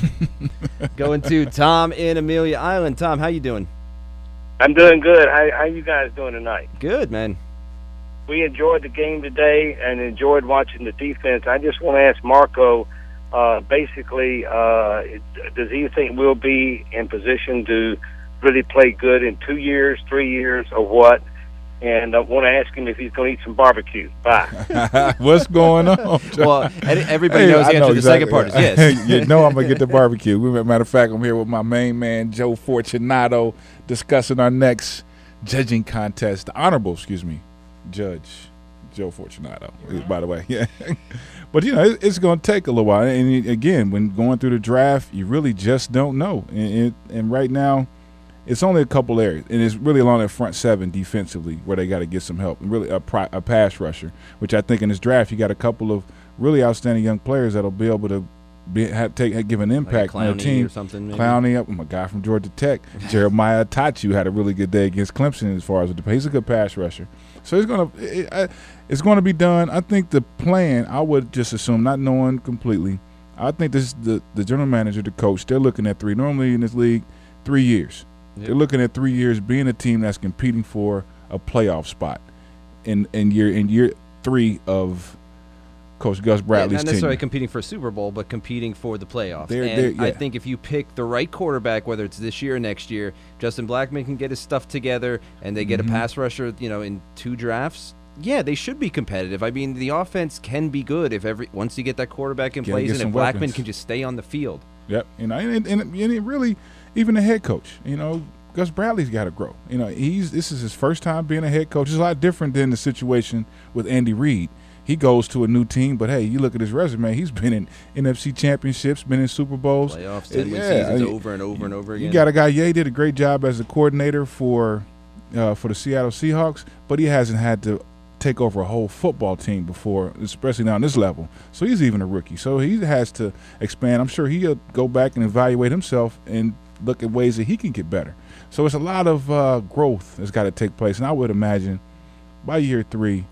Going to Tom in Amelia Island. Tom, how you doing? I'm doing good. How you guys doing tonight? Good, man. We enjoyed the game today and enjoyed watching the defense. I just want to ask Marco, basically, does he think we'll be in position to really play good in 2 years, 3 years, or what? And I want to ask him if he's going to eat some barbecue. Bye. What's going on, John? Well, everybody knows the answer to the second part is yes. You know I'm going to get the barbecue. Matter of fact, I'm here with my main man, Joe Fortunato, discussing our next judging contest. The Honorable, Judge Joe Fortunato, by the way. Yeah. But, you know, it's going to take a little while. And, again, when going through the draft, you really just don't know. And right now, it's only a couple areas, and it's really along that front seven defensively where they got to get some help. And really a pass rusher, which I think in this draft you got a couple of really outstanding young players that'll be able to give an impact like on the team. Or something, maybe. Clowney, my guy from Georgia Tech, Jeremiah Tachu had a really good day against Clemson as far as he's a good pass rusher. So it's going to be done. I think the plan, I would just assume, not knowing completely, I think this the general manager, the coach, they're looking at normally in this league, 3 years. Yep. They're looking at 3 years being a team that's competing for a playoff spot in year 3 of Coach Gus Bradley's team. Not necessarily competing for a Super Bowl, but competing for the playoffs. Yeah. I think if you pick the right quarterback, whether it's this year or next year, Justin Blackmon can get his stuff together, and they get a pass rusher, you know, in 2 drafts. Yeah, they should be competitive. I mean, the offense can be good if once you get that quarterback in place, and if Blackmon can just stay on the field. Yep, you know, and it really. Even the head coach, you know, Gus Bradley's got to grow. You know, this is his first time being a head coach. It's a lot different than the situation with Andy Reid. He goes to a new team, but, hey, you look at his resume. He's been in NFC championships, been in Super Bowls. Playoffs, 10-win seasons over and over and over again. You got a guy, he did a great job as a coordinator for the Seattle Seahawks, but he hasn't had to take over a whole football team before, especially now on this level. So he's even a rookie. So he has to expand. I'm sure he'll go back and evaluate himself and look at ways that he can get better. So it's a lot of growth that's got to take place. And I would imagine by year 3,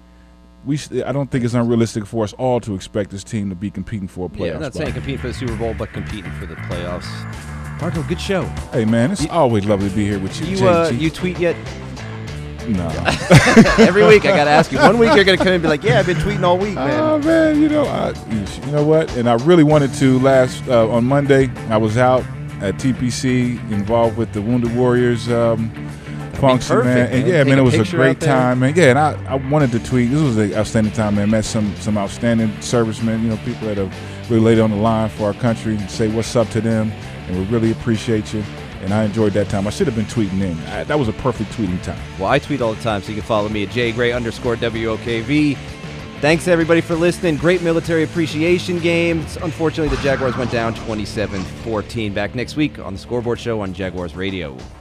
I don't think it's unrealistic for us all to expect this team to be competing for a playoff Yeah, I'm not saying competing for the Super Bowl, but competing for the playoffs. Marco, good show. Hey, man, it's always lovely to be here with you. You tweet yet? No. Every week I got to ask you. One week you're going to come in and be like, yeah, I've been tweeting all week, man. Oh, man, you know what? And I really wanted to on Monday. I was out at TPC involved with the Wounded Warriors function, perfect, man. And man. yeah, Take man, a it was a picture great out there. time, man. Yeah, and I wanted to tweet. This was an outstanding time, man. Met some outstanding servicemen, you know, people that have really laid on the line for our country and say what's up to them, and we really appreciate you. And I enjoyed that time. I should have been tweeting in. That was a perfect tweeting time. Well, I tweet all the time, so you can follow me at @JGray_WOKV. Thanks, everybody, for listening. Great military appreciation games. Unfortunately, the Jaguars went down 27-14. Back next week on the Scoreboard Show on Jaguars Radio.